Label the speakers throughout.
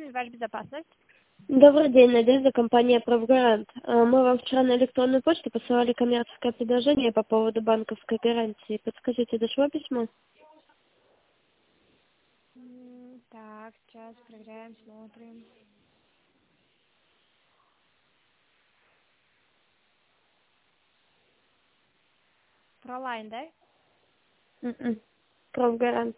Speaker 1: день, ваша безопасность.
Speaker 2: Добрый день, Надежда, компания «Правгарант». Мы вам вчера на электронную почту посылали коммерческое предложение по поводу банковской гарантии. Подскажите, дошло письмо?
Speaker 1: Так, сейчас проверяем, смотрим. Пролайн, да?
Speaker 2: «Правгарант».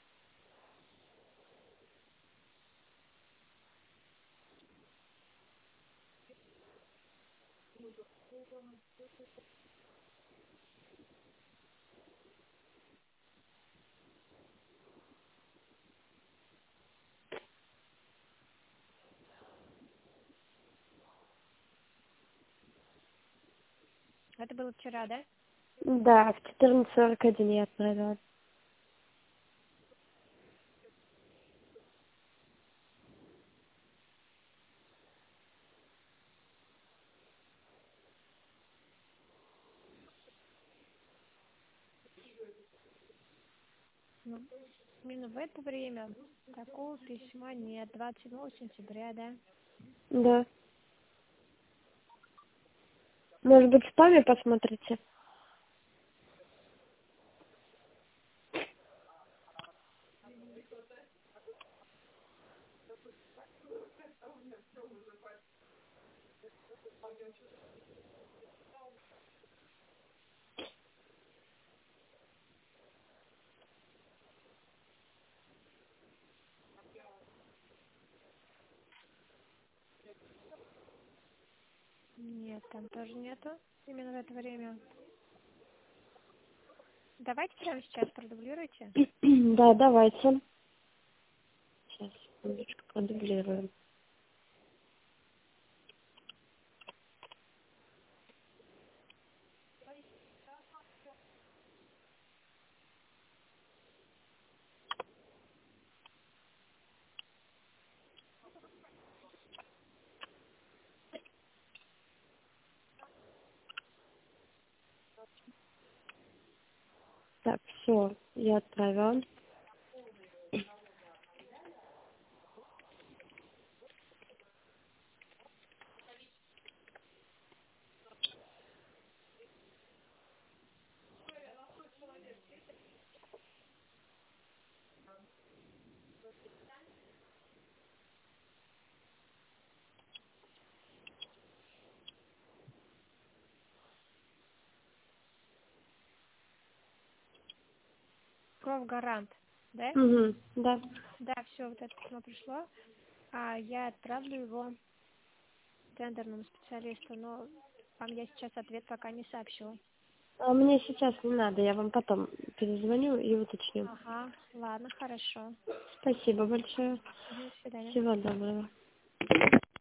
Speaker 1: Это было вчера, да?
Speaker 2: Да, в 14:41 я отправила.
Speaker 1: Ну, именно в это время такого письма нет. 27 сентября, да?
Speaker 2: Да. Может быть, в спаме посмотрите?
Speaker 1: Нет, там тоже нету. Именно в это время. Давайте прямо сейчас продублируйте.
Speaker 2: Да, давайте. Сейчас, секундочку, продублируем. Так, все, я отправила.
Speaker 1: Профгарант, да?
Speaker 2: Да.
Speaker 1: Да, все, вот это письмо пришло. Я отправлю его тендерному специалисту, но вам я сейчас ответ пока не сообщу.
Speaker 2: А мне сейчас не надо, я вам потом перезвоню и уточню.
Speaker 1: Ага, ладно, хорошо.
Speaker 2: Спасибо большое.
Speaker 1: До свидания.
Speaker 2: Всего доброго.